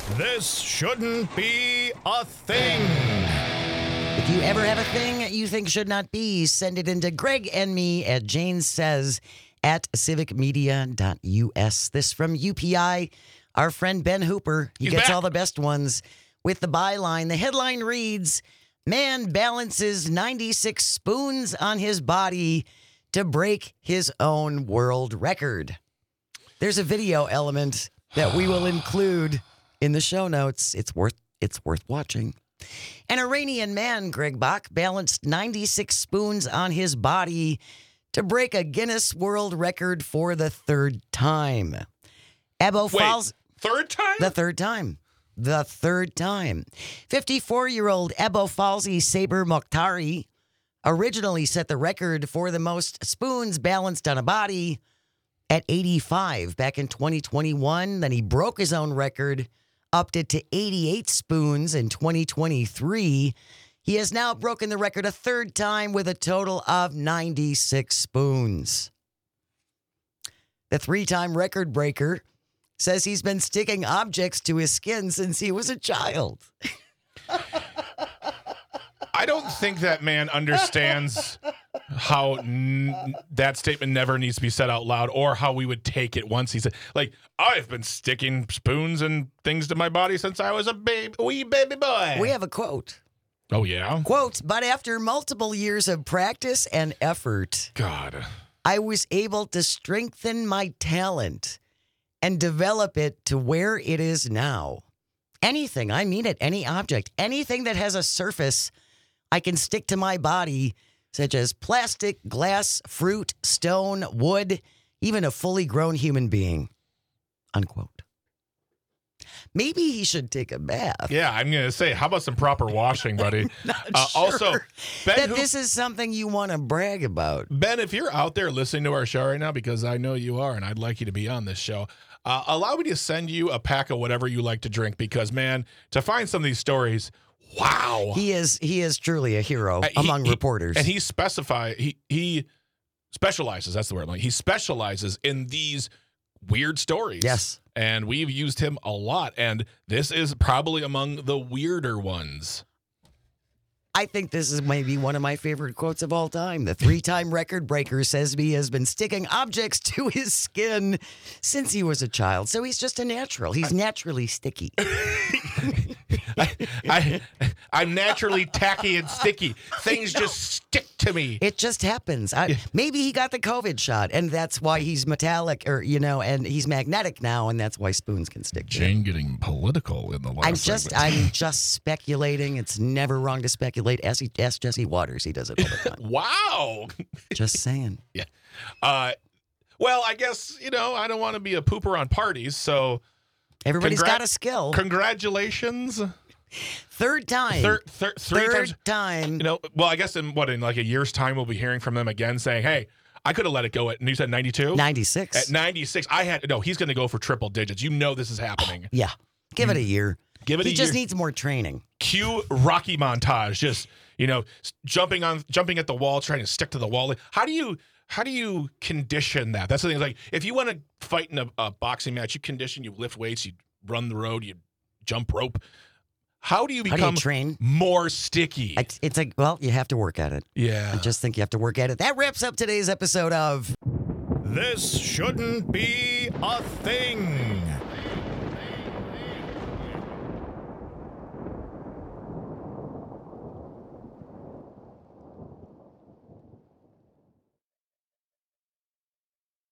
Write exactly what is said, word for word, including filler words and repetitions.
This shouldn't be a thing. If you ever have a thing you think should not be, send it into Greg and me at Jane Says at civic media dot U S. This from U P I, our friend Ben Hooper. He He's gets back. all the best ones with the byline. The headline reads, "Man balances ninety-six spoons on his body to break his own world record." There's a video element that we will include in the show notes. It's worth it's worth watching. An Iranian man, Greg Bach, balanced ninety-six spoons on his body to break a Guinness World Record for the third time. Abo Wait, Falls, third time? the third time. The third time. fifty-four-year-old Ebo Falzi Saber Mokhtari originally set the record for the most spoons balanced on a body at eighty-five back in twenty twenty-one. Then he broke his own record, upped it to eighty-eight spoons in twenty twenty-three. He has now broken the record a third time with a total of ninety-six spoons. The three-time record breaker says he's been sticking objects to his skin since he was a child. I don't think that man understands how n- that statement never needs to be said out loud, or how we would take it once he said, like, I've been sticking spoons and things to my body since I was a baby, wee baby boy. We have a quote. Oh, yeah? Quote, "But after multiple years of practice and effort, God. I was able to strengthen my talent and develop it to where it is now. Anything, I mean it, any object, anything that has a surface I can stick to my body, such as plastic, glass, fruit, stone, wood, even a fully grown human being." Unquote. Maybe he should take a bath. Yeah, I'm going to say, how about some proper washing, buddy? Not Uh, sure also, Ben, that who- this is something you want to brag about. Ben, if you're out there listening to our show right now, because I know you are, and I'd like you to be on this show, uh, allow me to send you a pack of whatever you like to drink, because, man, to find some of these stories, wow. He is he is truly a hero Uh, he- among he- reporters. And he specify he he specializes, that's the word, like he specializes in these weird stories. Yes. And we've used him a lot, and this is probably among the weirder ones. I think this is maybe one of my favorite quotes of all time. The three-time record breaker says he has been sticking objects to his skin since he was a child. So he's just a natural. He's naturally sticky. I, I, I'm naturally tacky and sticky. Things just stick to me. It just happens. I, maybe he got the COVID shot, and that's why he's metallic, or, you know, and he's magnetic now, and that's why spoons can stick to him. Jane getting political in the last I'm just, I'm just speculating. It's never wrong to speculate. Ask, ask Jesse Waters. He does it all the time. Wow. Just saying. Yeah. Uh, well, I guess, you know, I don't want to be a pooper on parties, so Everybody's Congra- got a skill. congratulations. Third time. Third, thir- three Third times. time. You know, well, I guess in what, in like a year's time, we'll be hearing from them again saying, hey, I could have let it go at, and you said ninety-two? ninety-six. At ninety-six, I had, no, he's going to go for triple digits. You know this is happening. Yeah. Give it a year. Give it he a just year. needs more training. Cue Rocky montage, just, you know, s- jumping on, jumping at the wall, trying to stick to the wall. How do you, how do you condition that? That's the thing. Like, if you want to fight in a, a boxing match, you condition, you lift weights, you run the road, you jump rope. How do you How do become you train? more sticky? It's, it's like, well, you have to work at it. yeah. I just think you have to work at it. That wraps up today's episode of This shouldn't be a thing.